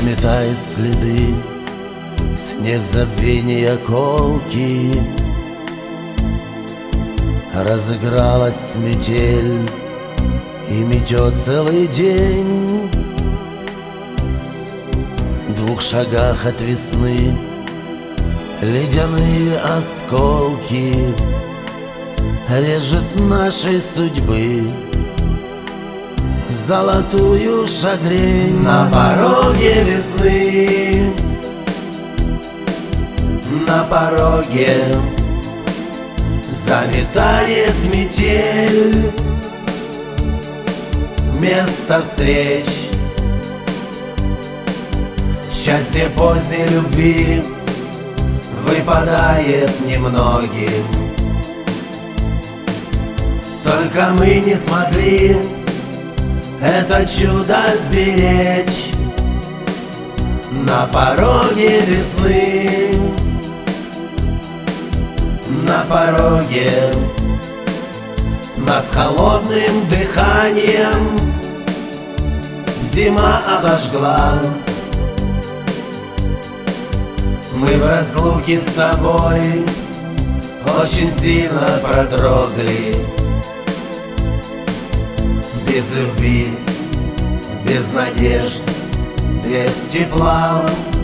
Заметает следы снег забвения колки. Разыгралась метель и метет целый день. В 2 шагах от весны ледяные осколки режет нашей судьбы золотую шагрень. На пороге весны, на пороге заметает метель. Место встреч, счастье поздней любви выпадает немногим. Только мы не смогли это чудо сберечь. На пороге весны, на пороге нас холодным дыханием зима обожгла. Мы в разлуке с тобой очень сильно продрогли. Без любви, без надежд, без тепла.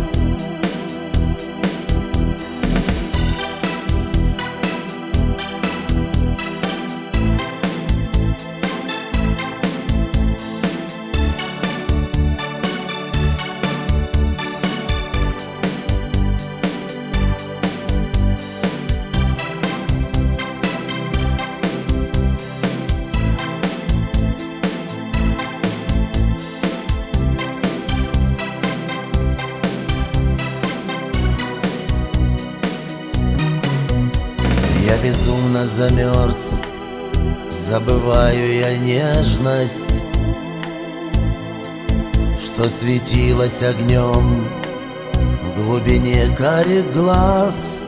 Я безумно замерз, забываю я нежность, что светилась огнем в глубине карих глаз.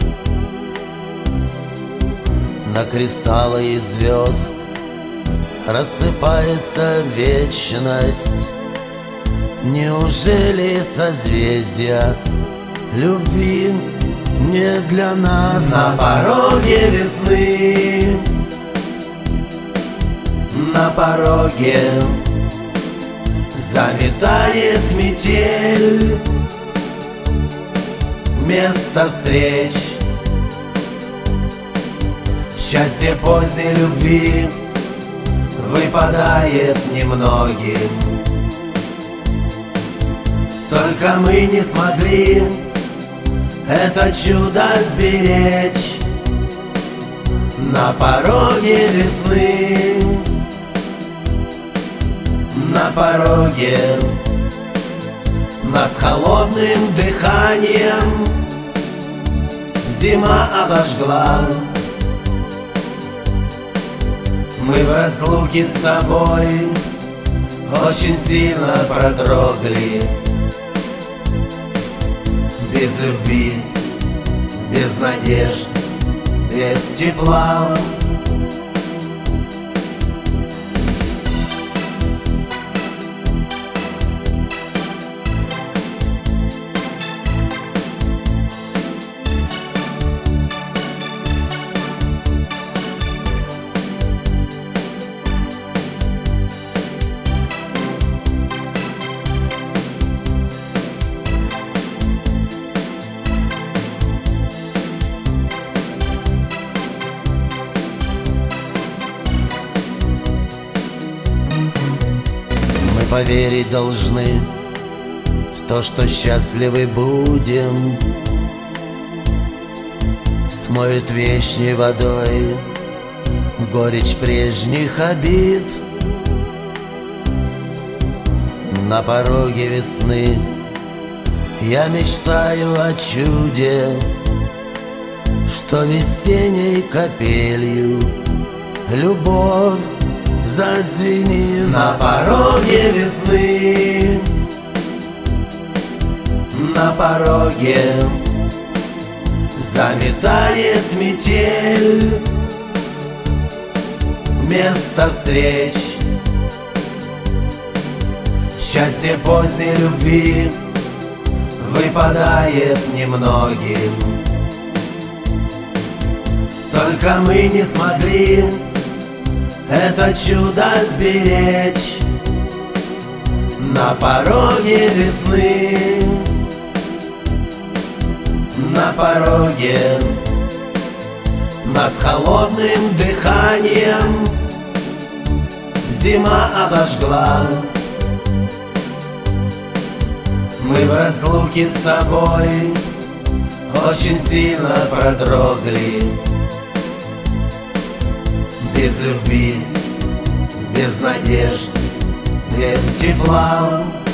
На кристаллы из звезд рассыпается вечность. Неужели созвездия любви не для нас? На пороге весны, на пороге заметает метель. Место встреч, счастье поздней любви выпадает немногим. Только мы не смогли это чудо сберечь. На пороге весны, на пороге нас холодным дыханием зима обожгла. Мы в разлуке с тобой очень сильно продрогли. Без любви, без надежд, без тепла. Поверить должны в то, что счастливы будем. Смоют вещей водой горечь прежних обид. На пороге весны я мечтаю о чуде, что весенней капелью любовь зазвенит. На пороге весны, на пороге заметает метель. Место встреч, счастье поздней любви выпадает немногим. Только мы не смогли это чудо сберечь. На пороге весны, на пороге нас холодным дыханием зима обожгла. Мы в разлуке с тобой очень сильно продрогли. Без любви, без надежд, без тепла.